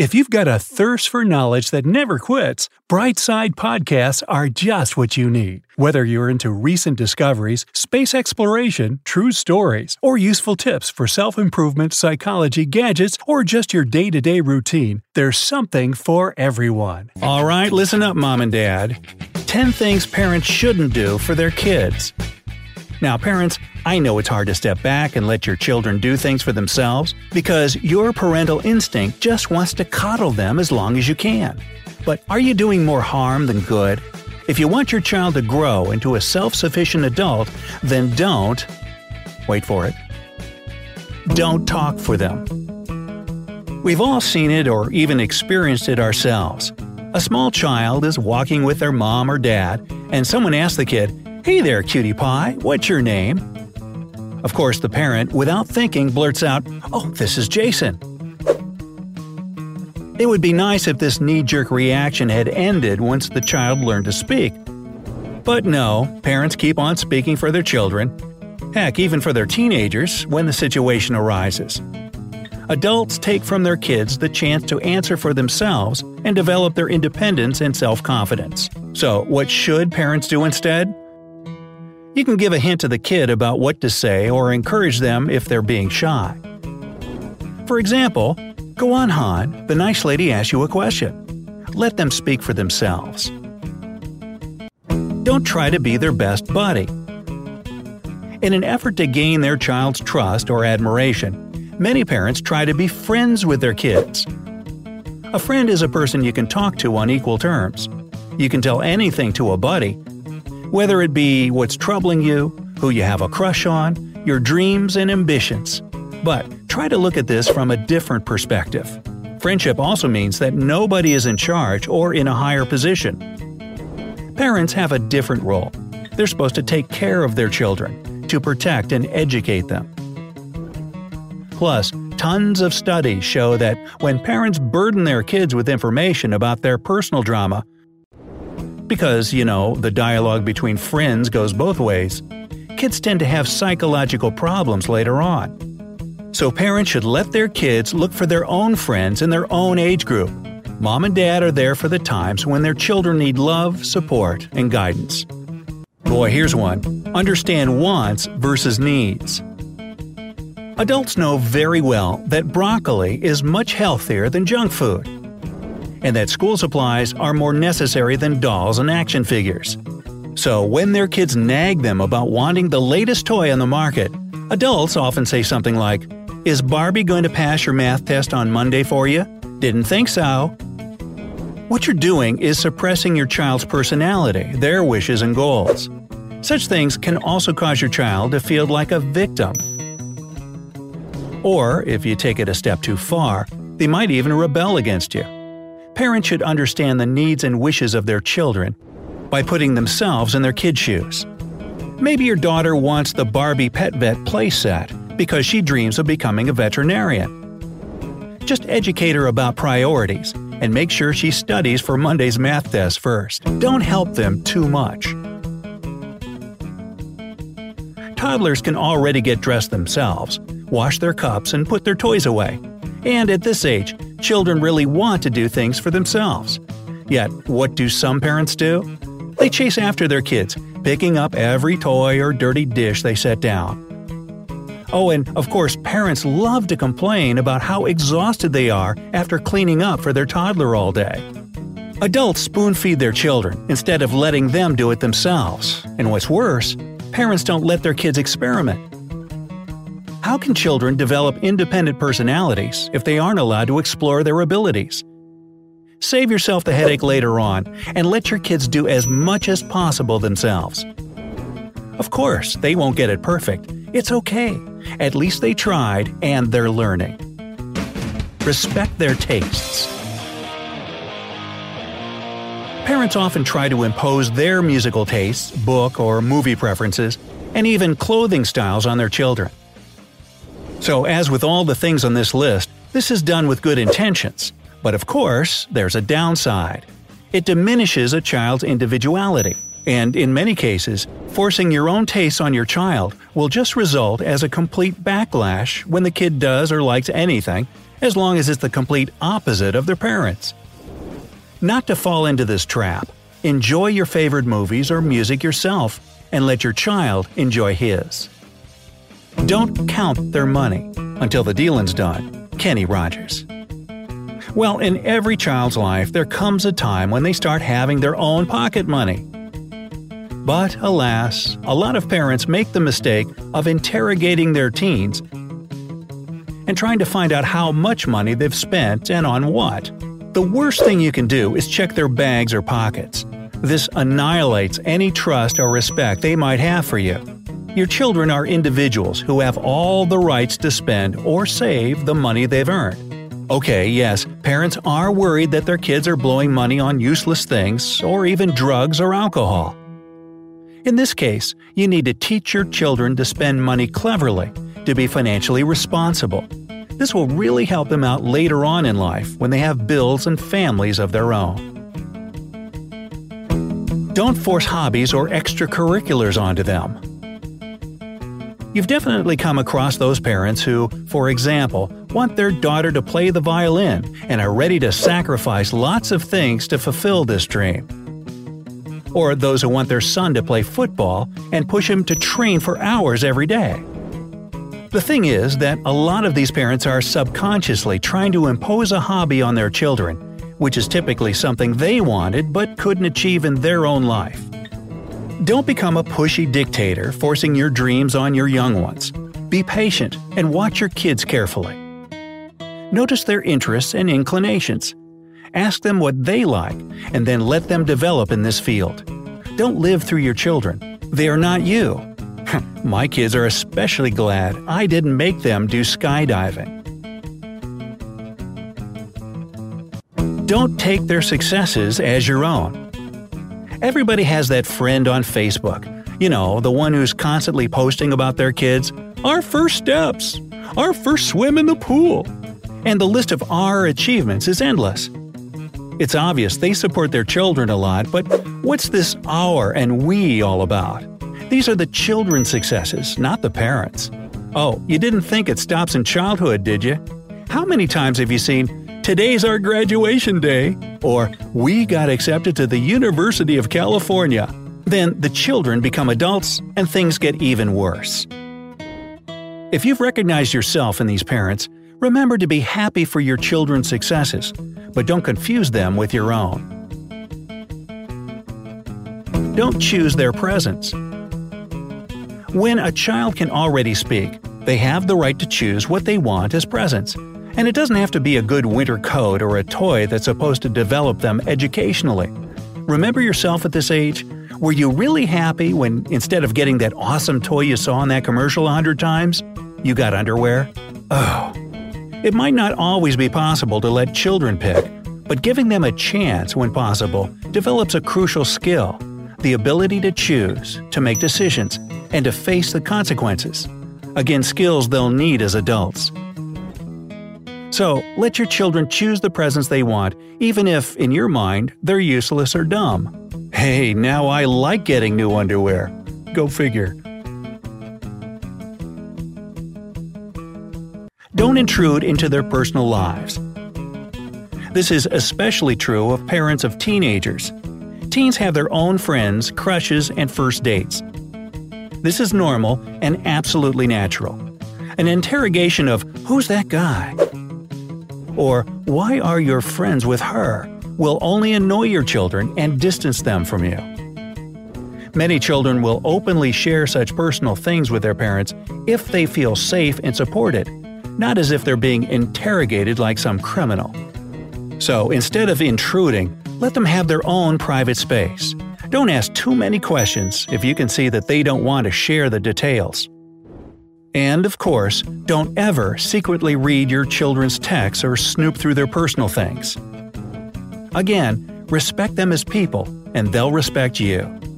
If you've got a thirst for knowledge that never quits, Brightside Podcasts are just what you need. Whether you're into recent discoveries, space exploration, true stories, or useful tips for self-improvement, psychology, gadgets, or just your day-to-day routine, there's something for everyone. All right, listen up, Mom and Dad. 10 things parents shouldn't do for their kids. Now, parents, I know it's hard to step back and let your children do things for themselves because your parental instinct just wants to coddle them as long as you can. But are you doing more harm than good? If you want your child to grow into a self-sufficient adult, then don't – wait for it – don't talk for them. We've all seen it or even experienced it ourselves. A small child is walking with their mom or dad, and someone asks the kid, "Hey there, cutie pie, what's your name?" Of course, the parent, without thinking, blurts out, "Oh, this is Jason." It would be nice if this knee-jerk reaction had ended once the child learned to speak. But no, parents keep on speaking for their children. Heck, even for their teenagers, when the situation arises. Adults take from their kids the chance to answer for themselves and develop their independence and self-confidence. So, what should parents do instead? You can give a hint to the kid about what to say or encourage them if they're being shy. For example, "Go on, hon, the nice lady asked you a question." Let them speak for themselves. Don't try to be their best buddy. In an effort to gain their child's trust or admiration, many parents try to be friends with their kids. A friend is a person you can talk to on equal terms. You can tell anything to a buddy, whether it be what's troubling you, who you have a crush on, your dreams and ambitions. But try to look at this from a different perspective. Friendship also means that nobody is in charge or in a higher position. Parents have a different role. They're supposed to take care of their children, to protect and educate them. Plus, tons of studies show that when parents burden their kids with information about their personal drama, because, the dialogue between friends goes both ways, kids tend to have psychological problems later on. So parents should let their kids look for their own friends in their own age group. Mom and dad are there for the times when their children need love, support, and guidance. Boy, here's one. Understand wants versus needs. Adults know very well that broccoli is much healthier than junk food, and that school supplies are more necessary than dolls and action figures. So when their kids nag them about wanting the latest toy on the market, adults often say something like, "Is Barbie going to pass your math test on Monday for you? Didn't think so." What you're doing is suppressing your child's personality, their wishes and goals. Such things can also cause your child to feel like a victim. Or, if you take it a step too far, they might even rebel against you. Parents should understand the needs and wishes of their children by putting themselves in their kids' shoes. Maybe your daughter wants the Barbie Pet Vet playset because she dreams of becoming a veterinarian. Just educate her about priorities and make sure she studies for Monday's math test first. Don't help them too much. Toddlers can already get dressed themselves, wash their cups, and put their toys away. And at this age, children really want to do things for themselves. Yet, what do some parents do? They chase after their kids, picking up every toy or dirty dish they set down. Oh, and of course, parents love to complain about how exhausted they are after cleaning up for their toddler all day. Adults spoon-feed their children instead of letting them do it themselves. And what's worse, parents don't let their kids experiment. How can children develop independent personalities if they aren't allowed to explore their abilities? Save yourself the headache later on and let your kids do as much as possible themselves. Of course, they won't get it perfect. It's okay. At least they tried and they're learning. Respect their tastes. Parents often try to impose their musical tastes, book or movie preferences, and even clothing styles on their children. So as with all the things on this list, this is done with good intentions. But of course, there's a downside. It diminishes a child's individuality. And in many cases, forcing your own tastes on your child will just result as a complete backlash when the kid does or likes anything, as long as it's the complete opposite of their parents. Not to fall into this trap, enjoy your favorite movies or music yourself, and let your child enjoy his. Don't count their money until the dealing's done. Kenny Rogers. Well, in every child's life, there comes a time when they start having their own pocket money. But alas, a lot of parents make the mistake of interrogating their teens and trying to find out how much money they've spent and on what. The worst thing you can do is check their bags or pockets. This annihilates any trust or respect they might have for you. Your children are individuals who have all the rights to spend or save the money they've earned. Okay, yes, parents are worried that their kids are blowing money on useless things or even drugs or alcohol. In this case, you need to teach your children to spend money cleverly, to be financially responsible. This will really help them out later on in life when they have bills and families of their own. Don't force hobbies or extracurriculars onto them. You've definitely come across those parents who, for example, want their daughter to play the violin and are ready to sacrifice lots of things to fulfill this dream. Or those who want their son to play football and push him to train for hours every day. The thing is that a lot of these parents are subconsciously trying to impose a hobby on their children, which is typically something they wanted but couldn't achieve in their own life. Don't become a pushy dictator forcing your dreams on your young ones. Be patient and watch your kids carefully. Notice their interests and inclinations. Ask them what they like, and then let them develop in this field. Don't live through your children. They are not you. My kids are especially glad I didn't make them do skydiving. Don't take their successes as your own. Everybody has that friend on Facebook. You know, the one who's constantly posting about their kids. Our first steps. Our first swim in the pool. And the list of our achievements is endless. It's obvious they support their children a lot, but what's this our and we all about? These are the children's successes, not the parents. Oh, you didn't think it stops in childhood, did you? How many times have you seen, "Today's our graduation day," or "We got accepted to the University of California"? Then the children become adults and things get even worse. If you've recognized yourself in these parents, remember to be happy for your children's successes, but don't confuse them with your own. Don't choose their presents. When a child can already speak, they have the right to choose what they want as presents. And it doesn't have to be a good winter coat or a toy that's supposed to develop them educationally. Remember yourself at this age? Were you really happy when, instead of getting that awesome toy you saw in that commercial 100 times, you got underwear? Oh. It might not always be possible to let children pick, but giving them a chance when possible develops a crucial skill: the ability to choose, to make decisions, and to face the consequences. Again, skills they'll need as adults. So, let your children choose the presents they want, even if, in your mind, they're useless or dumb. Hey, now I like getting new underwear. Go figure. Don't intrude into their personal lives. This is especially true of parents of teenagers. Teens have their own friends, crushes, and first dates. This is normal and absolutely natural. An interrogation of, "Who's that guy?" or "Why are your friends with her?" will only annoy your children and distance them from you. Many children will openly share such personal things with their parents if they feel safe and supported, not as if they're being interrogated like some criminal. So instead of intruding, let them have their own private space. Don't ask too many questions if you can see that they don't want to share the details. And, of course, don't ever secretly read your children's texts or snoop through their personal things. Again, respect them as people, and they'll respect you.